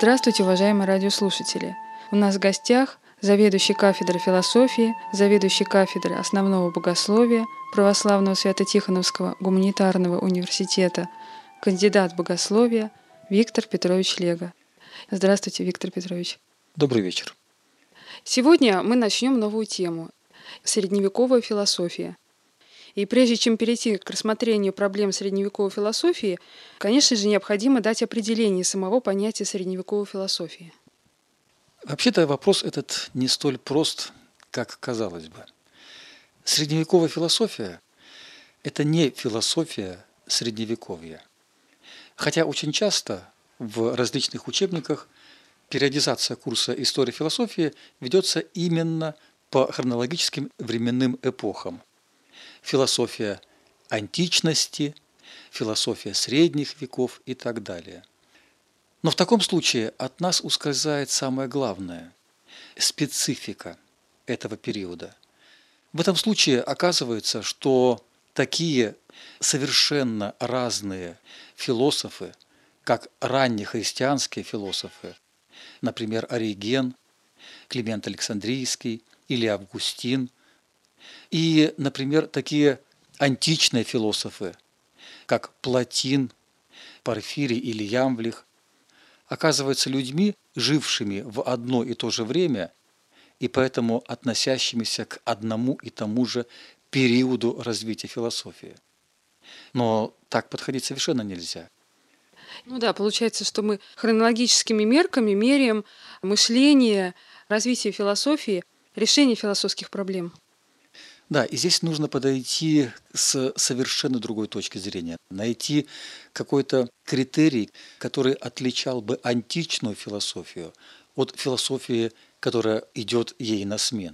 Здравствуйте, уважаемые радиослушатели! У нас в гостях заведующий кафедрой философии, заведующий кафедрой основного богословия Православного Свято-Тихоновского гуманитарного университета, кандидат богословия Виктор Петрович Лего. Здравствуйте, Виктор Петрович. Добрый вечер. Сегодня мы начнем новую тему – средневековая философия. И прежде чем перейти к рассмотрению проблем средневековой философии, конечно же, необходимо дать определение самого понятия средневековой философии. Вообще-то вопрос этот не столь прост, как казалось бы. Средневековая философия – это не философия Средневековья. Хотя очень часто в различных учебниках периодизация курса истории философии ведется именно по хронологическим временным эпохам. Философия античности, философия средних веков и так далее. Но в таком случае от нас ускользает самое главное – специфика этого периода. В этом случае оказывается, что такие совершенно разные философы, как раннехристианские философы, например, Ориген, Климент Александрийский или Августин, и, например, такие античные философы, как Платин, Порфирий или Ямблих, оказываются людьми, жившими в одно и то же время и поэтому относящимися к одному и тому же периоду развития философии. Но так подходить совершенно нельзя. Получается, что мы хронологическими мерками меряем мышление, развитие философии, решение философских проблем. Да, и здесь нужно подойти с совершенно другой точки зрения, найти какой-то критерий, который отличал бы античную философию от философии, которая идет ей на смену.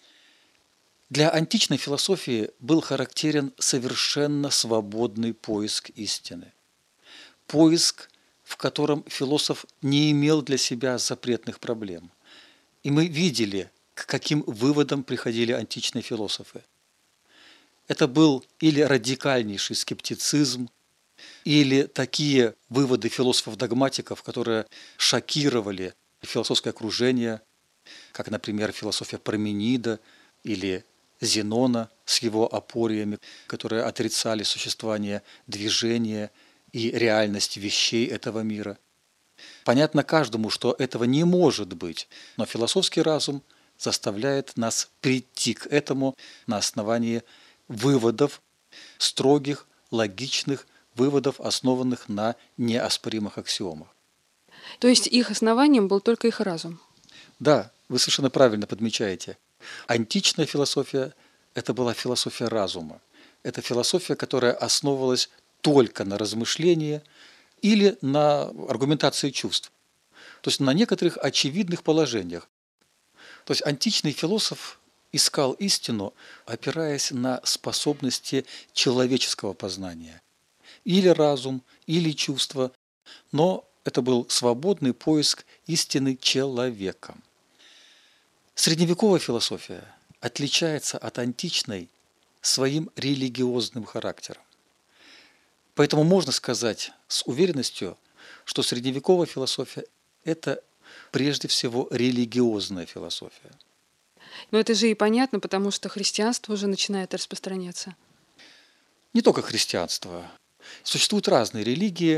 Для античной философии был характерен совершенно свободный поиск истины. Поиск, в котором философ не имел для себя запретных проблем. И мы видели, к каким выводам приходили античные философы. Это был или радикальнейший скептицизм, или такие выводы философов-догматиков, которые шокировали философское окружение, как, например, философия Парменида или Зенона с его апориями, которые отрицали существование движения и реальность вещей этого мира. Понятно каждому, что этого не может быть, но философский разум заставляет нас прийти к этому на основании выводов, строгих, логичных выводов, основанных на неоспоримых аксиомах. То есть их основанием был только их разум? Да, вы совершенно правильно подмечаете. Античная философия – это была философия разума. Это философия, которая основывалась только на размышлении или на аргументации чувств. То есть на некоторых очевидных положениях. То есть античный философ искал истину, опираясь на способности человеческого познания. Или разум, или чувство, но это был свободный поиск истины человеком. Средневековая философия отличается от античной своим религиозным характером. Поэтому можно сказать с уверенностью, что средневековая философия – это прежде всего религиозная философия. Но это же и понятно, потому что христианство уже начинает распространяться. Не только христианство. Существуют разные религии,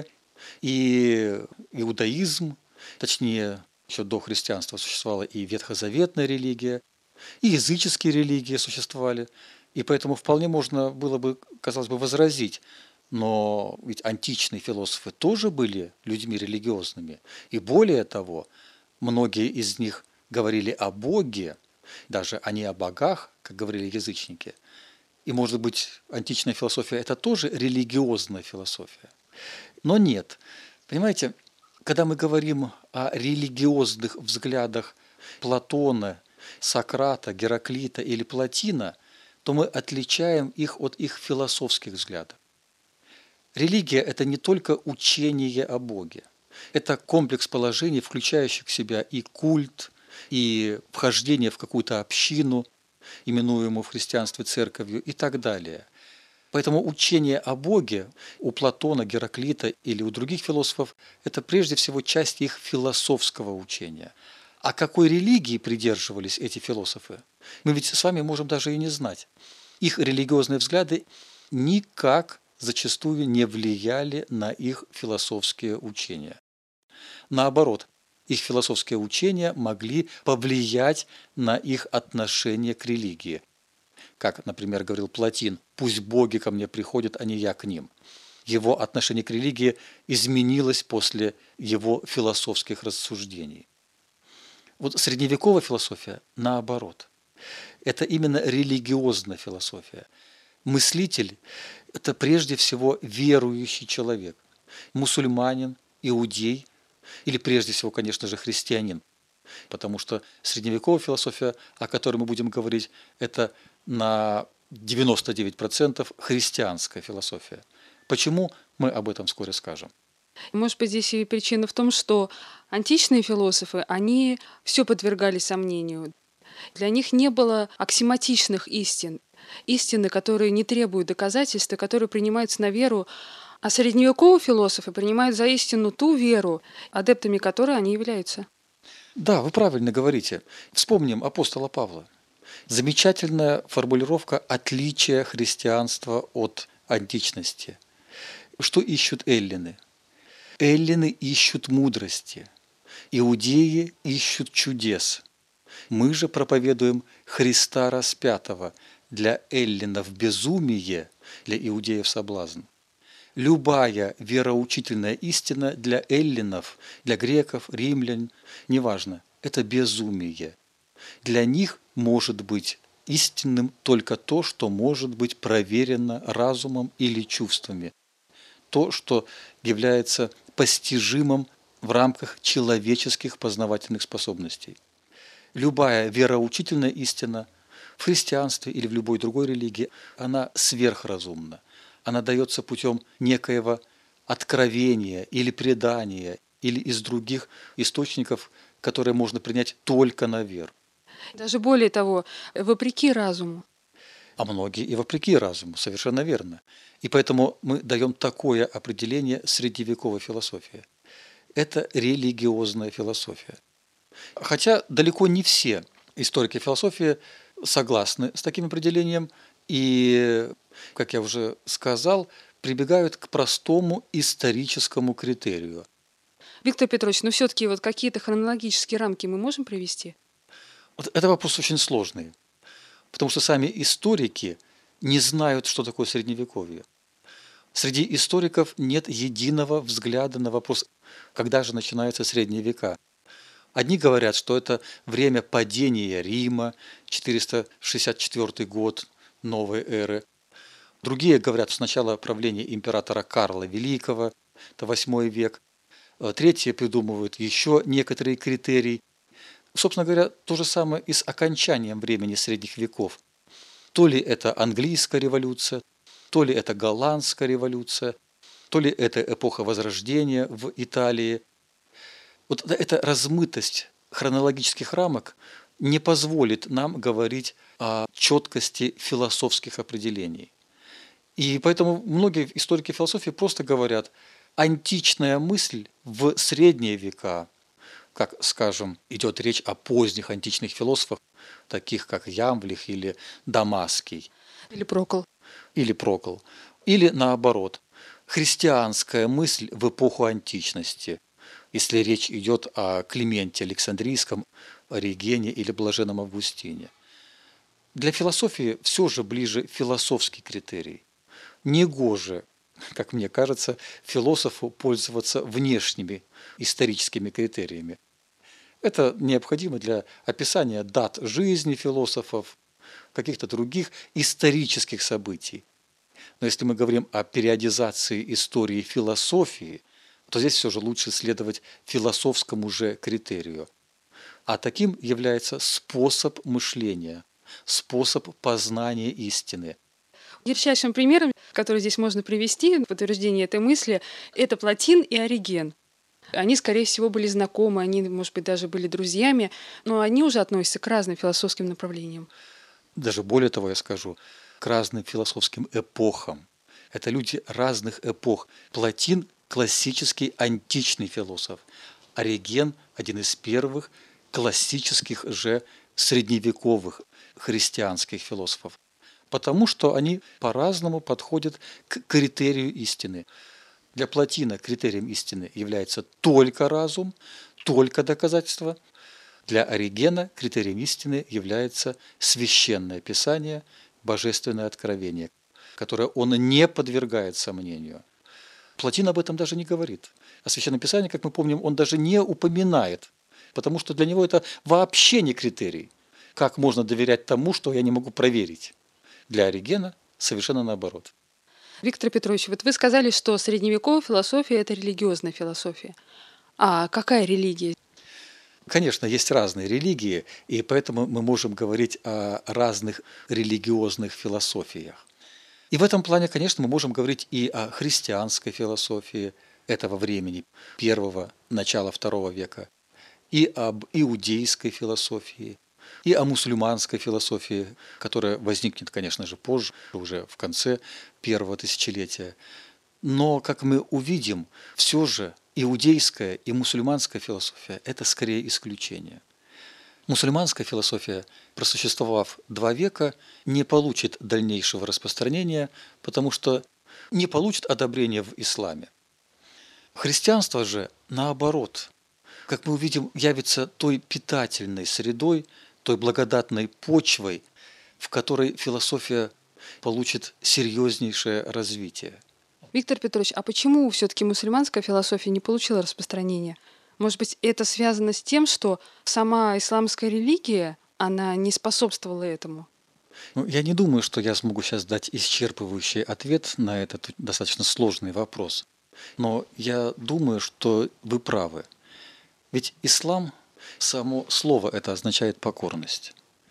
и иудаизм, точнее, еще до христианства существовала и ветхозаветная религия, и языческие религии существовали, и поэтому вполне можно было бы, казалось бы, возразить, но ведь античные философы тоже были людьми религиозными, и более того, многие из них говорили о Боге, даже а не о богах, как говорили язычники. И, может быть, античная философия – это тоже религиозная философия. Но нет. Понимаете, когда мы говорим о религиозных взглядах Платона, Сократа, Гераклита или Платина, то мы отличаем их от их философских взглядов. Религия – это не только учение о Боге. Это комплекс положений, включающих в себя и культ, и вхождение в какую-то общину, именуемую в христианстве церковью, и так далее. Поэтому учение о Боге у Платона, Гераклита или у других философов – это прежде всего часть их философского учения. А какой религии придерживались эти философы, мы ведь с вами можем даже и не знать. Их религиозные взгляды никак зачастую не влияли на их философские учения. Наоборот, их философские учения могли повлиять на их отношение к религии. Как, например, говорил Платин, «Пусть боги ко мне приходят, а не я к ним». Его отношение к религии изменилось после его философских рассуждений. Вот средневековая философия наоборот. Это именно религиозная философия. Мыслитель – это прежде всего верующий человек. Мусульманин, иудей или прежде всего, конечно же, христианин. Потому что средневековая философия, о которой мы будем говорить, это на 99% христианская философия. Почему? Мы об этом вскоре скажем. Может быть, здесь и причина в том, что античные философы, они все подвергали сомнению. Для них не было аксиоматичных истин, истины, которые не требуют доказательства, которые принимаются на веру, а средневековые философы принимают за истину ту веру, адептами которой они являются. Да, вы правильно говорите. Вспомним апостола Павла. Замечательная формулировка отличия христианства от античности. Что ищут эллины? Эллины ищут мудрости, иудеи ищут чудес. Мы же проповедуем Христа распятого, для эллинов безумие, для иудеев соблазн. Любая вероучительная истина для эллинов, для греков, римлян, неважно, это безумие. Для них может быть истинным только то, что может быть проверено разумом или чувствами. То, что является постижимым в рамках человеческих познавательных способностей. Любая вероучительная истина в христианстве или в любой другой религии, она сверхразумна. Она дается путем некоего откровения или предания, или из других источников, которые можно принять только на веру. Даже более того, вопреки разуму. А многие и вопреки разуму, совершенно верно. И поэтому мы даем такое определение средневековой философии. Это религиозная философия. Хотя далеко не все историки философии согласны с таким определением и, как я уже сказал, прибегают к простому историческому критерию. Виктор Петрович, но все-таки вот какие-то хронологические рамки мы можем привести? Вот это вопрос очень сложный, потому что сами историки не знают, что такое Средневековье. Среди историков нет единого взгляда на вопрос, когда же начинаются Средние века. Одни говорят, что это время падения Рима, 464 год новой эры. Другие говорят, что начало правления императора Карла Великого, это 8 век. Третьи придумывают еще некоторые критерии. Собственно говоря, то же самое и с окончанием времени средних веков. То ли это английская революция, то ли это голландская революция, то ли это эпоха Возрождения в Италии. Вот эта размытость хронологических рамок не позволит нам говорить о четкости философских определений. И поэтому многие историки философии просто говорят, античная мысль в средние века, как, скажем, идет речь о поздних античных философах, таких как Ямблих или Дамасский. Или Прокл. Или наоборот, христианская мысль в эпоху античности, если речь идет о Клименте Александрийском, Оригене или Блаженном Августине. Для философии все же ближе философский критерий. Негоже, как мне кажется, философу пользоваться внешними историческими критериями. Это необходимо для описания дат жизни философов, каких-то других исторических событий. Но если мы говорим о периодизации истории философии, то здесь все же лучше следовать философскому же критерию. А таким является способ мышления, способ познания истины. Ярчайшим примером, который здесь можно привести в подтверждение этой мысли, это Платин и Ориген. Они, скорее всего, были знакомы, они, может быть, даже были друзьями, но они уже относятся к разным философским направлениям. Даже более того я скажу, к разным философским эпохам. Это люди разных эпох. Платин – классический античный философ. Ориген – один из первых классических же средневековых христианских философов. Потому что они по-разному подходят к критерию истины. Для Платина критерием истины является только разум, только доказательство. Для Оригена критерием истины является священное писание, божественное откровение, которое он не подвергает сомнению. Платин об этом даже не говорит. О священном писании, как мы помним, он даже не упоминает, потому что для него это вообще не критерий. Как можно доверять тому, что я не могу проверить? Для Оригена совершенно наоборот. Виктор Петрович, вот вы сказали, что средневековая философия – это религиозная философия. А какая религия? Конечно, есть разные религии, и поэтому мы можем говорить о разных религиозных философиях. И в этом плане, конечно, мы можем говорить и о христианской философии этого времени, первого, начала II века, и об иудейской философии, и о мусульманской философии, которая возникнет, конечно же, позже, уже в конце первого тысячелетия. Но, как мы увидим, все же иудейская и мусульманская философия – это скорее исключение. Мусульманская философия, просуществовав 2 века, не получит дальнейшего распространения, потому что не получит одобрения в исламе. Христианство же, наоборот, как мы увидим, явится той питательной средой, той благодатной почвой, в которой философия получит серьезнейшее развитие. Виктор Петрович, а почему все-таки мусульманская философия не получила распространения? Может быть, это связано с тем, что сама исламская религия, она не способствовала этому? Я не думаю, что я смогу сейчас дать исчерпывающий ответ на этот достаточно сложный вопрос. Но я думаю, что вы правы. Ведь ислам, само слово это означает покорность.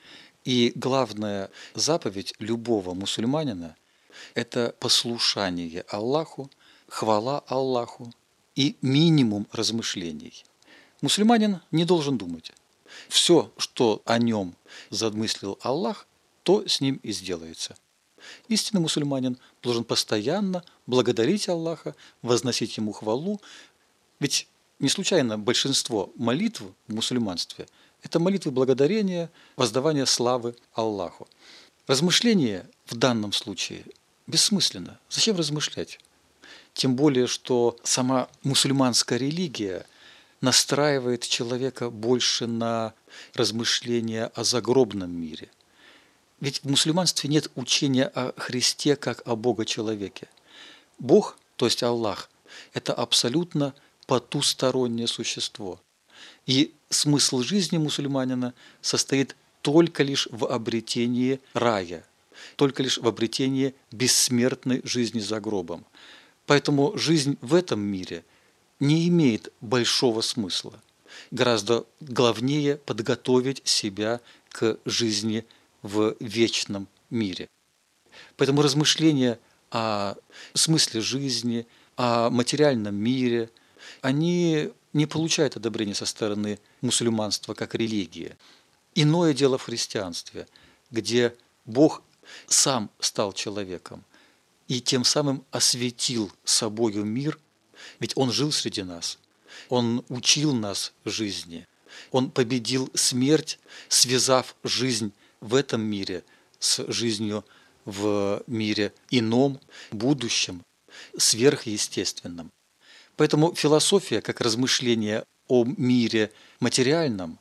И главная заповедь любого мусульманина – это послушание Аллаху, хвала Аллаху и минимум размышлений. Мусульманин не должен думать. Все, что о нем замыслил Аллах, то с ним и сделается. Истинный мусульманин должен постоянно благодарить Аллаха, возносить ему хвалу. Ведь не случайно большинство молитв в мусульманстве – это молитвы благодарения, воздавания славы Аллаху. Размышление в данном случае бессмысленно. Зачем размышлять? Тем более, что сама мусульманская религия настраивает человека больше на размышления о загробном мире. Ведь в мусульманстве нет учения о Христе как о Бога-человеке. Бог, то есть Аллах, это абсолютно потустороннее существо. И смысл жизни мусульманина состоит только лишь в обретении рая, только лишь в обретении бессмертной жизни за гробом. Поэтому жизнь в этом мире не имеет большого смысла. Гораздо главнее подготовить себя к жизни в вечном мире. Поэтому размышления о смысле жизни, о материальном мире, они не получают одобрения со стороны мусульманства как религии. Иное дело в христианстве, где Бог сам стал человеком и тем самым осветил собою мир, ведь Он жил среди нас, Он учил нас жизни, Он победил смерть, связав жизнь в этом мире с жизнью в мире ином, будущем, сверхъестественном. Поэтому философия, как размышление о мире материальном,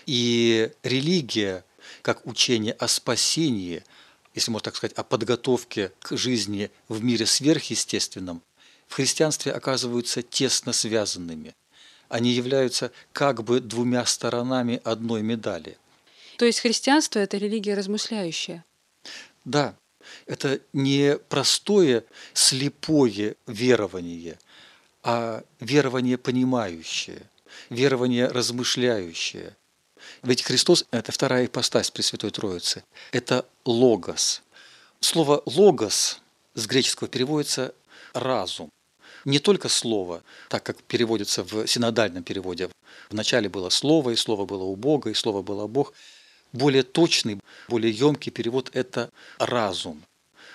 и религия, как учение о спасении, если можно так сказать, о подготовке к жизни в мире сверхъестественном, в христианстве оказываются тесно связанными. Они являются как бы 2 сторонами одной медали. То есть христианство – это религия размышляющая? Да, это не простое слепое верование, а верование понимающее, верование размышляющее. Ведь Христос – это вторая ипостась Пресвятой Троицы. Это логос. Слово «логос» с греческого переводится «разум». Не только слово, так как переводится в синодальном переводе. Вначале было слово, и слово было у Бога, и слово было Бог. Более точный, более емкий перевод – это разум.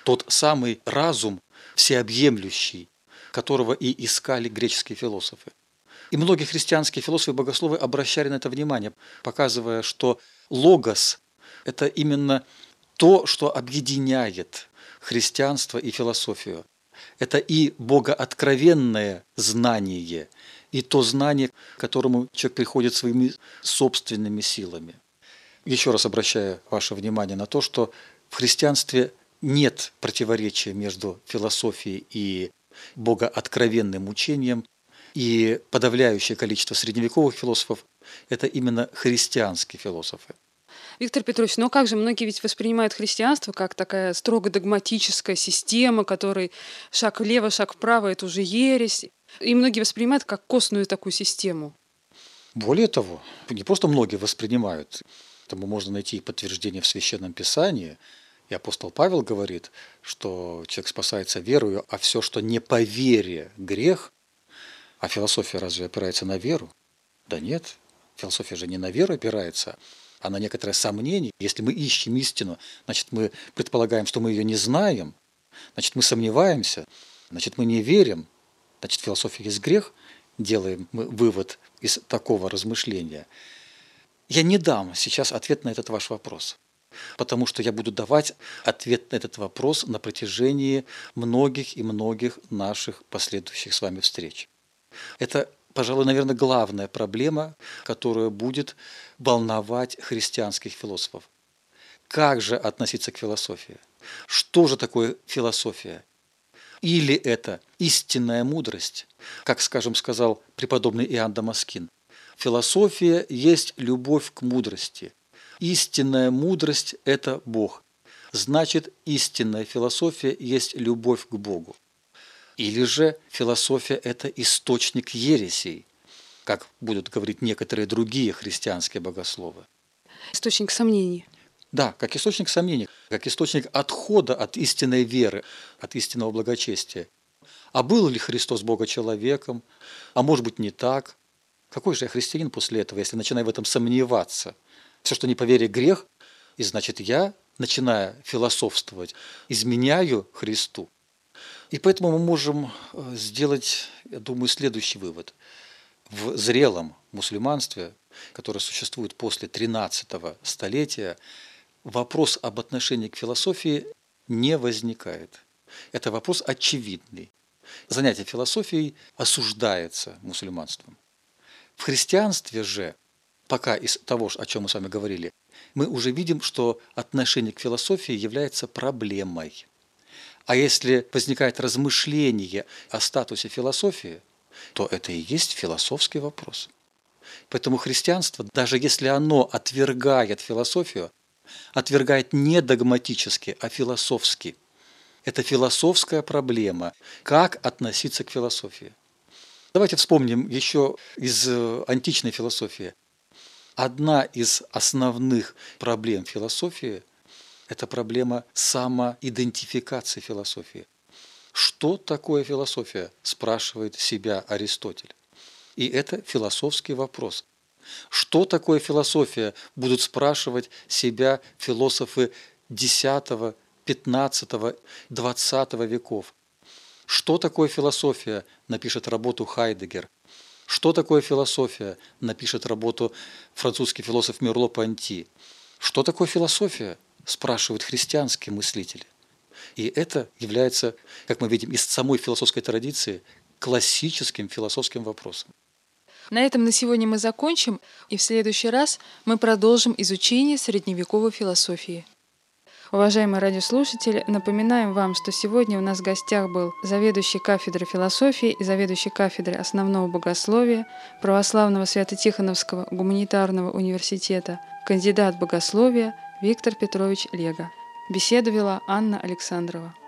тот самый разум всеобъемлющий, которого и искали греческие философы. И многие христианские философы и богословы обращали на это внимание, показывая, что логос – это именно то, что объединяет христианство и философию. Это и богооткровенное знание, и то знание, к которому человек приходит своими собственными силами. Еще раз обращаю ваше внимание на то, что в христианстве нет противоречия между философией и богооткровенным учением, и подавляющее количество средневековых философов – это именно христианские философы. Виктор Петрович, но как же многие ведь воспринимают христианство как такая строго догматическая система, которой шаг влево, шаг вправо – это уже ересь. И многие воспринимают как костную такую систему. Более того, не просто многие воспринимают, этому можно найти подтверждение в Священном Писании. И апостол Павел говорит, что человек спасается верою, а все, что не по вере, грех. А философия разве опирается на веру? Да нет, философия же не на веру опирается, а на некоторое сомнение. Если мы ищем истину, значит, мы предполагаем, что мы ее не знаем, значит, мы сомневаемся, значит, мы не верим, значит, философия есть грех, делаем мы вывод из такого размышления. Я не дам сейчас ответ на этот ваш вопрос, потому что я буду давать ответ на этот вопрос на протяжении многих и многих наших последующих с вами встреч. Это, пожалуй, наверное, главная проблема, которая будет волновать христианских философов. Как же относиться к философии? Что же такое философия? Или это истинная мудрость, как, скажем, сказал преподобный Иоанн Дамаскин? Философия есть любовь к мудрости. Истинная мудрость – это Бог. Значит, истинная философия есть любовь к Богу. Или же философия – это источник ересей, как будут говорить некоторые другие христианские богословы. Источник сомнений. Да, как источник сомнений, как источник отхода от истинной веры, от истинного благочестия. А был ли Христос Бога-человеком? А может быть, не так? Какой же я христианин после этого, если начинаю в этом сомневаться? Все, что не по вере, грех, и значит, я, начиная философствовать, изменяю Христу. И поэтому мы можем сделать, я думаю, следующий вывод. В зрелом мусульманстве, которое существует после 13-го столетия, вопрос об отношении к философии не возникает. Это вопрос очевидный. Занятие философией осуждается мусульманством. В христианстве же, пока из того, о чем мы с вами говорили, мы уже видим, что отношение к философии является проблемой. А если возникает размышление о статусе философии, то это и есть философский вопрос. Поэтому христианство, даже если оно отвергает философию, отвергает не догматически, а философски. Это философская проблема. Как относиться к философии? Давайте вспомним еще из античной философии. Одна из основных проблем философии – это проблема самоидентификации философии. Что такое философия, спрашивает себя Аристотель. И это философский вопрос. Что такое философия, будут спрашивать себя философы X, XV, XX веков. Что такое философия, напишет работу Хайдеггер. Что такое философия, напишет работу французский философ Мерло-Понти. Что такое философия, спрашивают христианские мыслители. И это является, как мы видим, из самой философской традиции классическим философским вопросом. На этом на сегодня мы закончим, и в следующий раз мы продолжим изучение средневековой философии. Уважаемые радиослушатели, напоминаем вам, что сегодня у нас в гостях был заведующий кафедрой философии и заведующий кафедрой основного богословия Православного Свято-Тихоновского гуманитарного университета, кандидат богословия Виктор Петрович Лего. Беседу вела Анна Александрова.